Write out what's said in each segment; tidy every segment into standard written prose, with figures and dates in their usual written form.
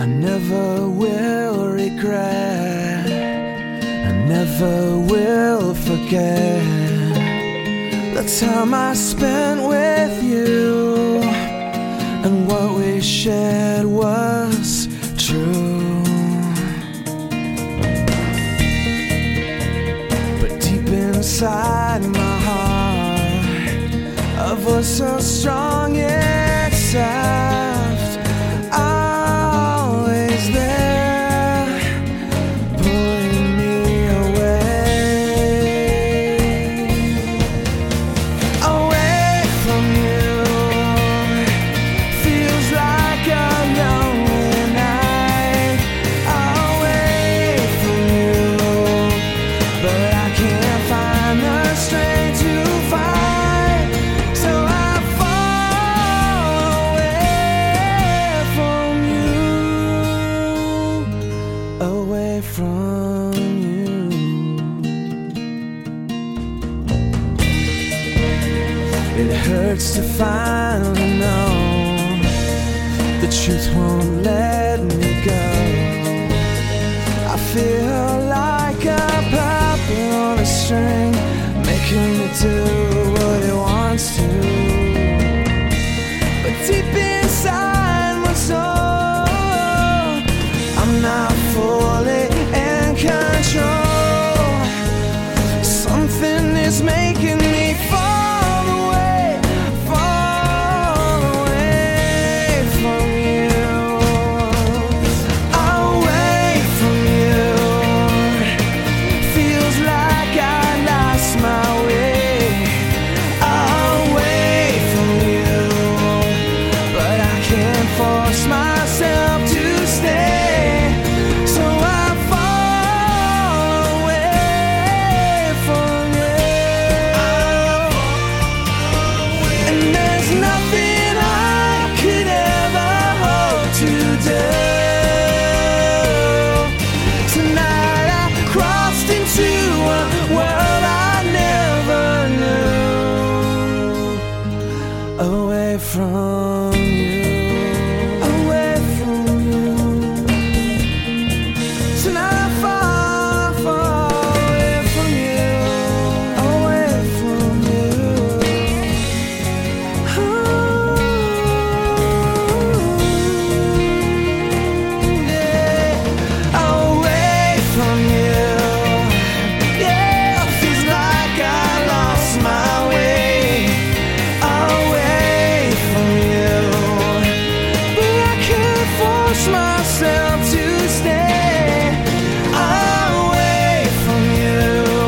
I never will regret, I never will forget the time I spent with you, and what we shared was true. But deep inside my heart, a voice so strong yet soft, always there, pulling me away from you. Feels like a lonely night, away from you, but I can't find the strength to fight, so I fall away from you. It hurts to finally know the truth won't let me go. I feel like a puppet on a string, making me do what it wants to. But deep inside my soul, I'm not fully in control. Something is making me fall away from you, away from you. Feels like I lost my way, away from you, but I can't force myself to stay, so I fall away from you. And there's nothing I could ever hope to do. Tonight I crossed into a world I never knew, away from you, away from you. Tonight I fall away from you, away from you. Yeah, away from you. Yeah, feels like I lost my way, away from you, but I can't force myself to stay, away from you.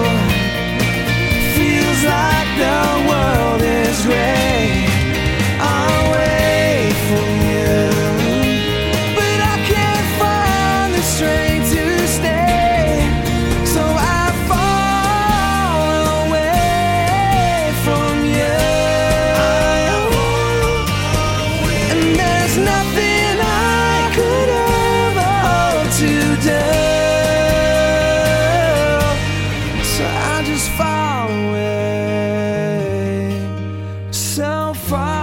Feels like the world is gray, away from you, but I can't find the strength to stay, so I fall away from you. And there's nothing I could ever hope to do, so I just fall away, so far